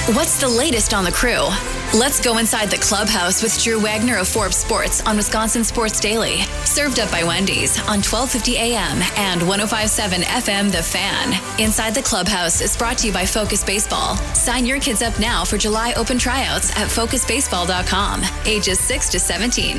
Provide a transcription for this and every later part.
What's the latest on the crew? Let's go inside the clubhouse with Drew Wagner of Forbes Sports on Wisconsin Sports Daily. Served up by Wendy's on 1250 AM and 1057 FM The Fan. Inside the Clubhouse is brought to you by Focus Baseball. Sign your kids up now for July open tryouts at focusbaseball.com. Ages 6 to 17.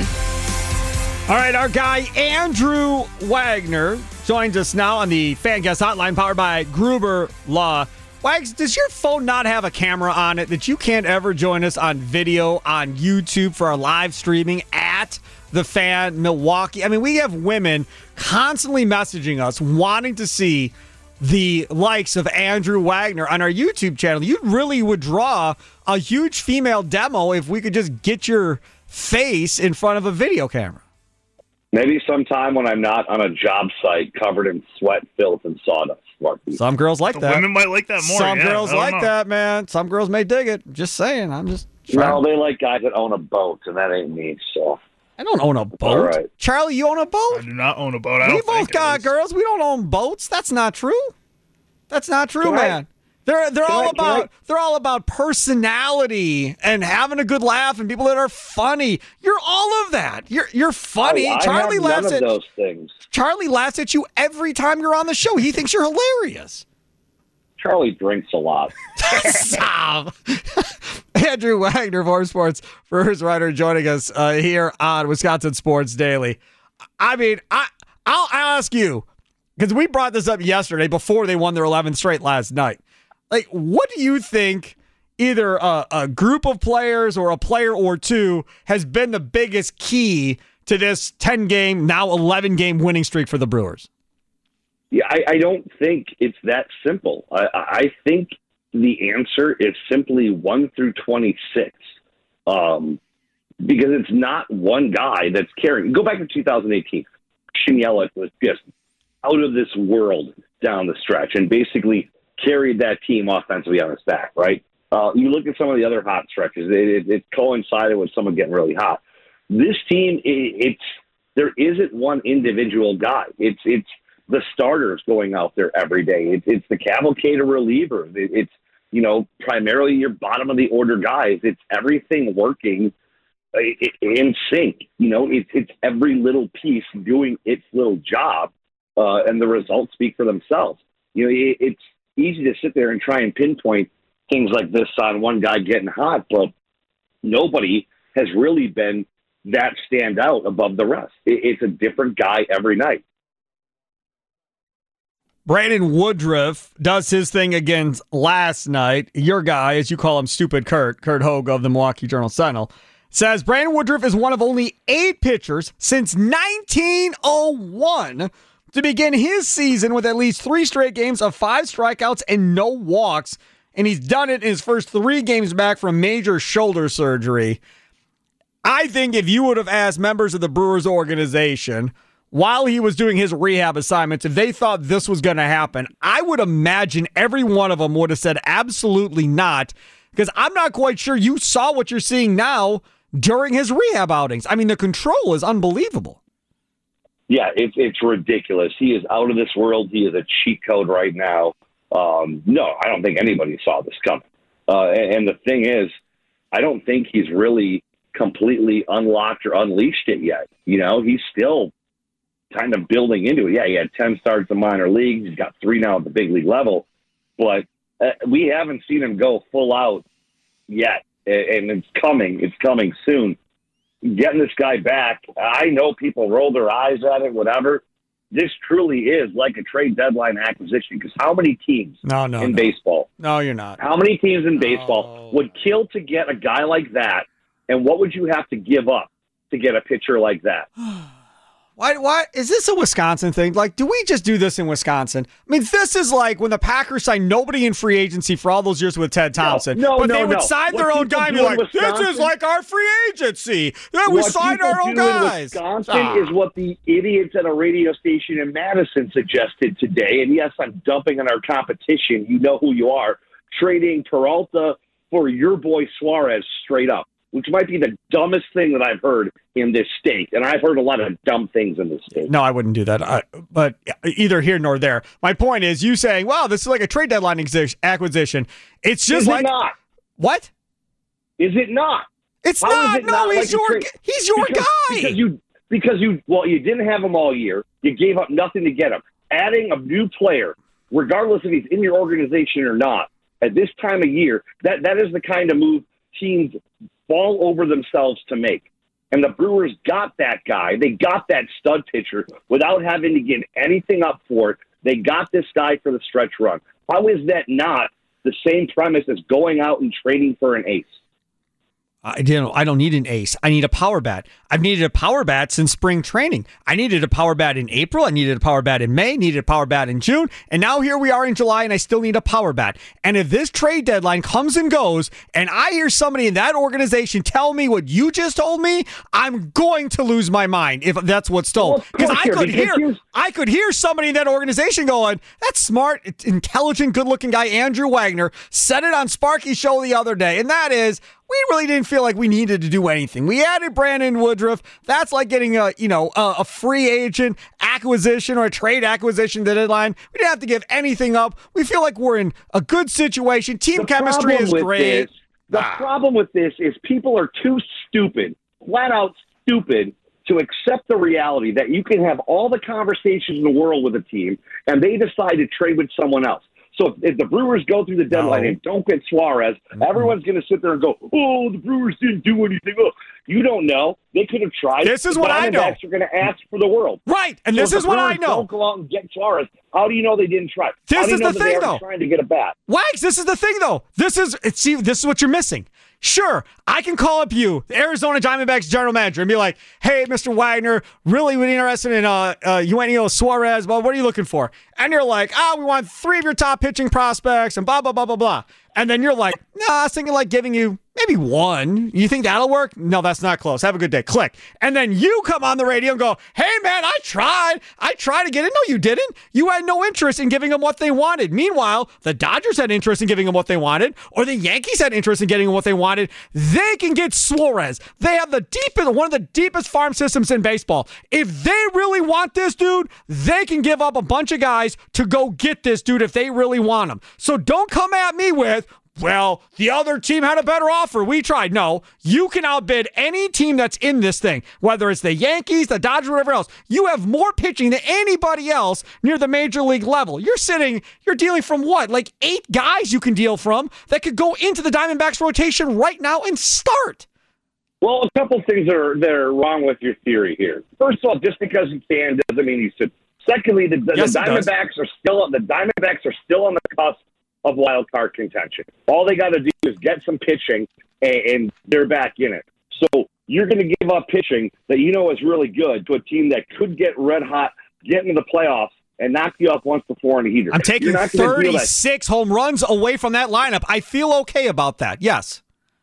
All right, our guy Andrew Wagner joins us now on the Fan Guest Hotline powered by Gruber Law. Wags, does your phone not have a camera on it that you can't ever join us on video on YouTube for our live streaming at The Fan Milwaukee? I mean, we have women constantly messaging us wanting to see the likes of Andrew Wagner on our YouTube channel. You really would draw a huge female demo if we could just get your face in front of a video camera. Maybe sometime when I'm not on a job site covered in sweat, filth, and sawdust. Some girls like that. Women might like that more. Some girls like that, man. Some girls may dig it. Just saying. I'm just trying. No, they like guys that own a boat, and that ain't me, so. I don't own a boat. All right. Charlie, you own a boat? I do not own a boat. We both got girls. We don't own boats. That's not true. That's not true, man. They're all about personality and having a good laugh and people that are funny. You're all of that. You're funny. Charlie laughs at those things. Charlie laughs at you every time you're on the show. He thinks you're hilarious. Charlie drinks a lot. Stop. Andrew Wagner, Forbes Sports first writer, joining us here on Wisconsin Sports Daily. I mean, I'll ask you, because we brought this up yesterday before they won their 11th straight last night. Like, what do you think either a group of players or a player or two has been the biggest key to this 10-game, now 11-game winning streak for the Brewers? Yeah, I don't think it's that simple. I think the answer is simply 1 through 26, because it's not one guy that's carrying. Go back to 2018. Christian Yelich was just out of this world down the stretch and basically carried that team offensively on his back, right? You look at some of the other hot stretches. It coincided with someone getting really hot. This team, there isn't one individual guy. It's the starters going out there every day. It's the cavalcade of relievers. It's primarily your bottom of the order guys. It's everything working in sync. It's every little piece doing its little job, and the results speak for themselves. It's easy to sit there and try and pinpoint things like this on one guy getting hot, but nobody has really been that stand out above the rest. It's a different guy every night. Brandon Woodruff does his thing again last night. Your guy, as you call him, Stupid Kurt Hogue of the Milwaukee Journal-Sentinel, says Brandon Woodruff is one of only 8 pitchers since 1901 to begin his season with at least 3 straight games of 5 strikeouts and no walks, and he's done it in his first 3 games back from major shoulder surgery. I think if you would have asked members of the Brewers organization while he was doing his rehab assignments, if they thought this was going to happen, I would imagine every one of them would have said absolutely not, because I'm not quite sure you saw what you're seeing now during his rehab outings. I mean, the control is unbelievable. Yeah, it's ridiculous. He is out of this world. He is a cheat code right now. No, I don't think anybody saw this coming. And the thing is, I don't think he's really completely unlocked or unleashed it yet. He's still kind of building into it. Yeah, he had 10 starts in minor leagues. He's got 3 now at the big league level. But we haven't seen him go full out yet. And it's coming. It's coming soon. Getting this guy back, I know people roll their eyes at it, whatever. This truly is like a trade deadline acquisition, because how many teams in baseball? No, you're not. How many teams in baseball would kill to get a guy like that, and what would you have to give up to get a pitcher like that? Why is this a Wisconsin thing? Like, do we just do this in Wisconsin? I mean, this is like when the Packers signed nobody in free agency for all those years with Ted Thompson. But they would sign their own guy and be like, this is like our free agency. Then we signed our own guys. Wisconsin is what the idiots at a radio station in Madison suggested today. And yes, I'm dumping on our competition. You know who you are. Trading Peralta for your boy Suarez straight up, which might be the dumbest thing that I've heard in this state. And I've heard a lot of dumb things in this state. No, I wouldn't do that. But either here nor there. My point is, you saying, wow, this is like a trade deadline acquisition. It's just is like... It not? What? Is it not? It's How not. is it No, not he's your guy. Because you didn't have him all year. You gave up nothing to get him. Adding a new player, regardless if he's in your organization or not, at this time of year, that is the kind of move teams fall over themselves to make. And the Brewers got that guy. They got that stud pitcher without having to give anything up for it. They got this guy for the stretch run. How is that not the same premise as going out and trading for an ace? I don't need an ace. I need a power bat. I've needed a power bat since spring training. I needed a power bat in April. I needed a power bat in May, needed a power bat in June. And now here we are in July and I still need a power bat. And if this trade deadline comes and goes and I hear somebody in that organization tell me what you just told me, I'm going to lose my mind if that's what's told. Because I could hear somebody in that organization going, that smart, intelligent, good-looking guy, Andrew Wagner, said it on Sparky's show the other day. And that is, we really didn't feel like we needed to do anything. We added Brandon Woodruff. That's like getting a free agent acquisition or a trade acquisition to the deadline. We didn't have to give anything up. We feel like we're in a good situation. Team chemistry is great. The problem with this is people are too stupid, flat out stupid, to accept the reality that you can have all the conversations in the world with a team and they decide to trade with someone else. So if the Brewers go through the deadline and don't get Suarez, everyone's going to sit there and go, oh, the Brewers didn't do anything. Oh, you don't know. They could have tried. This is what I know. You're going to ask for the world. Right, and this is what I know. Don't go out and get Suarez. How do you know they didn't try? This is the thing, though. Trying to get a bat. Wags, this is the thing, though. This is what you're missing. Sure, I can call up you, the Arizona Diamondbacks general manager, and be like, hey, Mr. Wagner, really interested in Eugenio Suarez, but what are you looking for? And you're like, we want 3 of your top pitching prospects and blah, blah, blah, blah, blah. And then you're like, I was thinking like giving you maybe 1. You think that'll work? No, that's not close. Have a good day. Click. And then you come on the radio and go, hey, man, I tried to get it. No, you didn't. You had no interest in giving them what they wanted. Meanwhile, the Dodgers had interest in giving them what they wanted, or the Yankees had interest in getting them what they wanted. They can get Suarez. They have one of the deepest farm systems in baseball. If they really want this dude, they can give up a bunch of guys to go get this dude if they really want him. So don't come at me with, well, the other team had a better offer. We tried. No, you can outbid any team that's in this thing, whether it's the Yankees, the Dodgers, whatever else. You have more pitching than anybody else near the major league level. You're dealing from what? Like 8 guys you can deal from that could go into the Diamondbacks rotation right now and start. Well, a couple things that are wrong with your theory here. First of all, just because you can doesn't mean you should. Secondly, the Diamondbacks are still on the cusp of wild card contention. All they got to do is get some pitching, and they're back in it. So you're going to give up pitching that you know is really good to a team that could get red hot, get into the playoffs, and knock you up once before in a heater. I'm taking 36 home runs away from that lineup. I feel okay about that. Yes.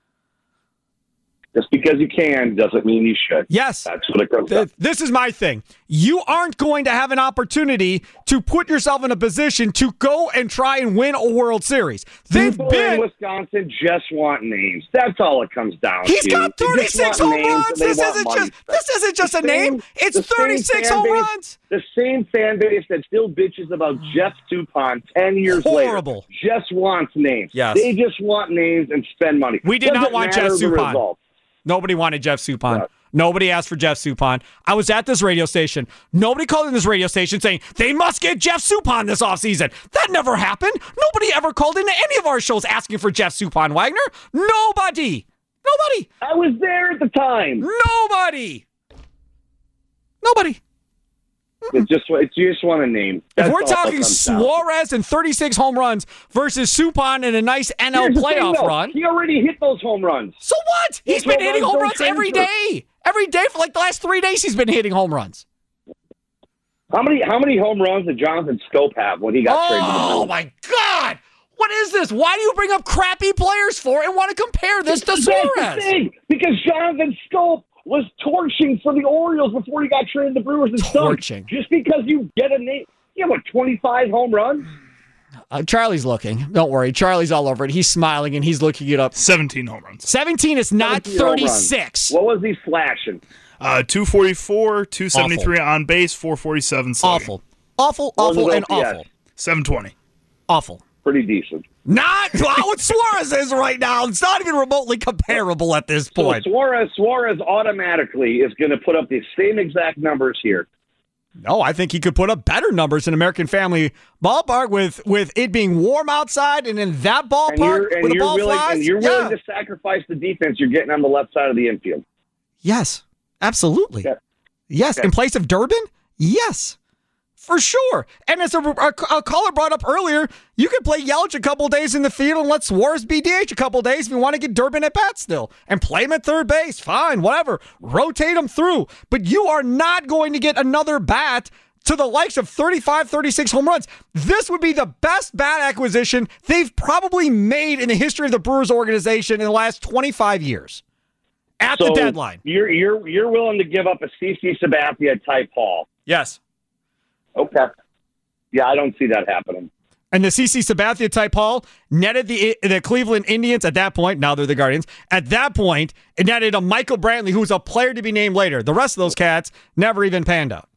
Just because you can doesn't mean you should. Yes. That's what it comes down to. This is my thing. You aren't going to have an opportunity to put yourself in a position to go and try and win a World Series. People in Wisconsin just want names. That's all it comes down to. He's got 36 home runs. This isn't just a name. It's 36 home runs. The same fan base that still bitches about Jeff Suppan 10 years later just wants names. Yes. They just want names and spend money. We did not want Jeff Suppan. Nobody wanted Jeff Suppan. Yeah. Nobody asked for Jeff Suppan. I was at this radio station. Nobody called in this radio station saying, they must get Jeff Suppan this offseason. That never happened. Nobody ever called into any of our shows asking for Jeff Suppan, Wagner. Nobody. I was there at the time. Nobody. You just want a name. If we're talking Suarez and 36 home runs versus Suppan and a nice NL playoff run. He already hit those home runs. So what? He's been hitting home runs every day. Every day for like the last 3 days he's been hitting home runs. How many home runs did Jonathan Scope have when he got traded? Oh, my God. What is this? Why do you bring up crappy players for and want to compare this to Suarez? That's the thing, because Jonathan Scope was torching for the Orioles before he got traded to the Brewers and torching. Just because you get a name, 25 home runs? Charlie's looking. Don't worry. Charlie's all over it. He's smiling and he's looking it up. 17 home runs. 17 is not 36. What was he flashing? 244, 273 on base, 447 slugging. Awful, and awful. 720. Awful. Pretty decent. Not what Suarez is right now. It's not even remotely comparable at this point. So Suarez automatically is going to put up the same exact numbers here. No, I think he could put up better numbers in American Family Ballpark with it being warm outside and in that ballpark where the ball flies. And you're willing to sacrifice the defense you're getting on the left side of the infield. Yes, absolutely. Yeah. Yes, in place of Durbin? Yes, for sure. And as a caller brought up earlier, you could play Yelich a couple days in the field and let Suarez be DH a couple days if you want to get Durbin at bat still and play him at third base. Fine, whatever. Rotate him through. But you are not going to get another bat to the likes of 35, 36 home runs. This would be the best bat acquisition they've probably made in the history of the Brewers organization in the last 25 years. At the deadline. You're willing to give up a CC Sabathia type haul. Yes. Okay. Yeah, I don't see that happening. And the CC Sabathia type haul netted the Cleveland Indians at that point. Now they're the Guardians. At that point, it netted a Michael Brantley, who's a player to be named later. The rest of those cats never even panned out.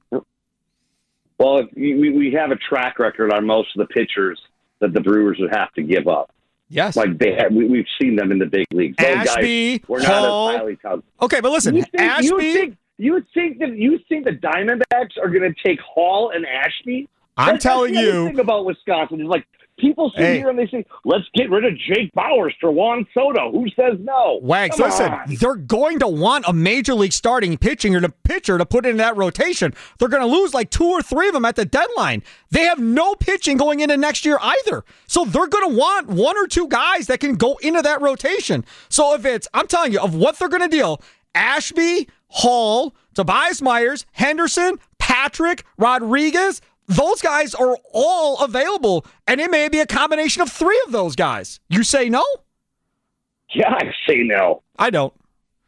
Well, we have a track record on most of the pitchers that the Brewers would have to give up. Yes. Like we've seen them in the big leagues. Those Ashby, guys were not Hall. as highly touted. Okay, but listen, Ashby. You think the Diamondbacks are going to take Hall and Ashby? I'm telling you. you. The thing about Wisconsin is like people sit here and they say, "Let's get rid of Jake Bauers for Juan Soto." Who says no? Wags, Come listen, on. they're going to want a major league starting pitcher to put in that rotation. They're going to lose like 2 or 3 of them at the deadline. They have no pitching going into next year either. So they're going to want 1 or 2 guys that can go into that rotation. So I'm telling you, of what they're going to deal, Ashby, Hall, Tobias Myers, Henderson, Patrick, Rodriguez, those guys are all available, and it may be a combination of 3 of those guys. You say no? Yeah, I say no. I don't.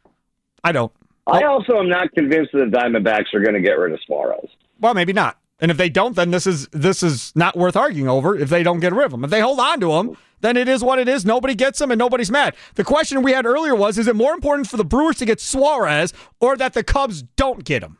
I also am not convinced that the Diamondbacks are going to get rid of Suarez. Well, maybe not. And if they don't, then this is not worth arguing over if they don't get rid of him. If they hold on to him, then it is what it is. Nobody gets him and nobody's mad. The question we had earlier was, is it more important for the Brewers to get Suarez or that the Cubs don't get him?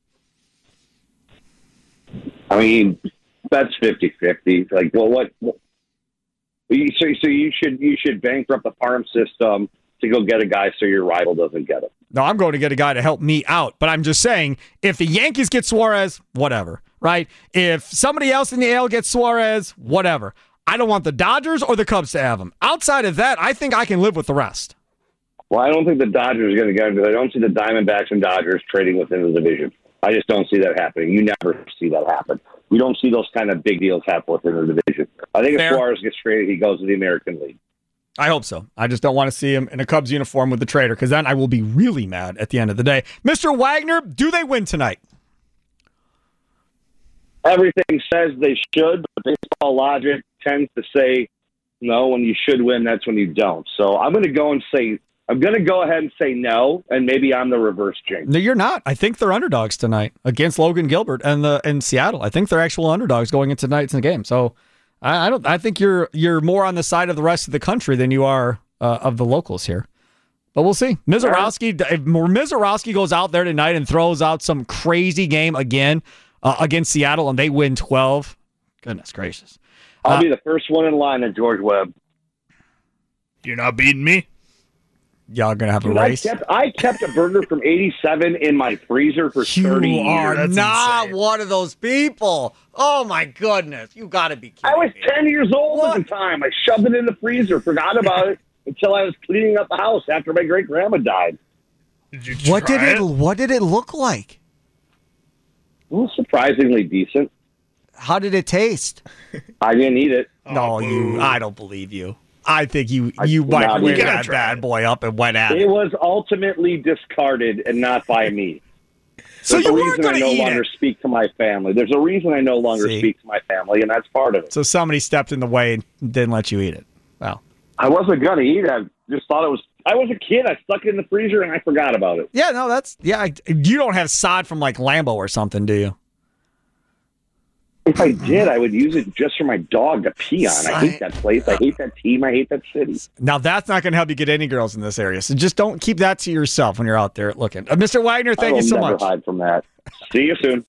I mean, that's 50-50. Like, well, what so you should bankrupt the farm system to go get a guy so your rival doesn't get him. No, I'm going to get a guy to help me out. But I'm just saying, if the Yankees get Suarez, whatever, right? If somebody else in the AL gets Suarez, whatever. I don't want the Dodgers or the Cubs to have him. Outside of that, I think I can live with the rest. Well, I don't think the Dodgers are going to get him because I don't see the Diamondbacks and Dodgers trading within the division. I just don't see that happening. You never see that happen. You don't see those kind of big deals happen within the division. I think if Suarez gets traded, he goes to the American League. I hope so. I just don't want to see him in a Cubs uniform with the trader because then I will be really mad at the end of the day. Mr. Wagner, do they win tonight? Everything says they should, but baseball logic tends to say, no, when you should win, that's when you don't. So I'm going to go ahead and say no, and maybe I'm the reverse jinx. No, you're not. I think they're underdogs tonight against Logan Gilbert and Seattle. I think they're actual underdogs going into tonight's game. So I think you're more on the side of the rest of the country than you are of the locals here. But we'll see. Mizorowski, if Mizorowski goes out there tonight and throws out some crazy game again against Seattle and they win 12, goodness gracious. I'll be the first one in line at George Webb. You're not beating me. Y'all gonna have a race. I kept a burger from 87 in my freezer for 30 years. You are That's not insane. one of those people. Oh my goodness, you got to be kidding I was me. 10 years old at the time. I shoved it in the freezer, forgot about it until I was cleaning up the house after my great grandma died. Did you What try it? What did it look like? It was surprisingly decent. How did it taste? I didn't eat it. I don't believe you. I think you No, might you whip gotta that try bad it. boy up and went at It it. was ultimately discarded and not by me. So There's you a weren't reason I going to no eat longer it. speak to my family. There's a reason I no longer See? speak to my family, and that's part of it. So somebody stepped in the way and didn't let you eat it. Well, I wasn't going to eat it. I just thought it was... I was a kid. I stuck it in the freezer, and I forgot about it. yeah, no, you don't have sod from like Lambo or something, do you? If I did, I would use it just for my dog to pee on. I hate that place. I hate that team. I hate that city. Now, that's not going to help you get any girls in this area. So just don't keep that to yourself when you're out there looking. Mr. Wagner, thank you so I will never much. hide from that. See you soon.